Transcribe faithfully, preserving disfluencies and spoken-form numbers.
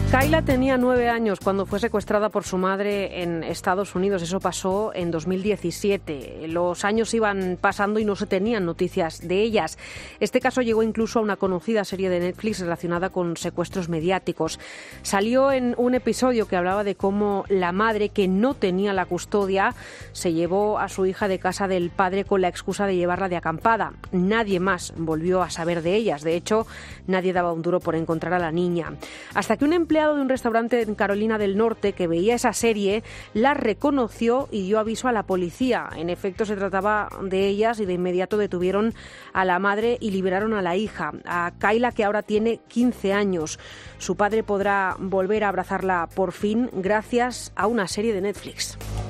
Kayla tenía nueve años cuando fue secuestrada por su madre en Estados Unidos. Eso pasó en dos mil diecisiete. Los años iban pasando y no se tenían noticias de ellas. Este caso llegó incluso a una conocida serie de Netflix relacionada con secuestros mediáticos. Salió en un episodio que hablaba de cómo la madre, que no tenía la custodia, se llevó a su hija de casa del padre con la excusa de llevarla de acampada. Nadie más volvió a saber de ellas. De hecho, nadie daba un duro por encontrar a la niña. Hasta que un empleado de un restaurante en Carolina del Norte que veía esa serie la reconoció y dio aviso a la policía. En efecto, se trataba de ellas y de inmediato detuvieron a la madre y liberaron a la hija, a Kayla, que ahora tiene quince años. Su padre podrá volver a abrazarla por fin gracias a una serie de Netflix.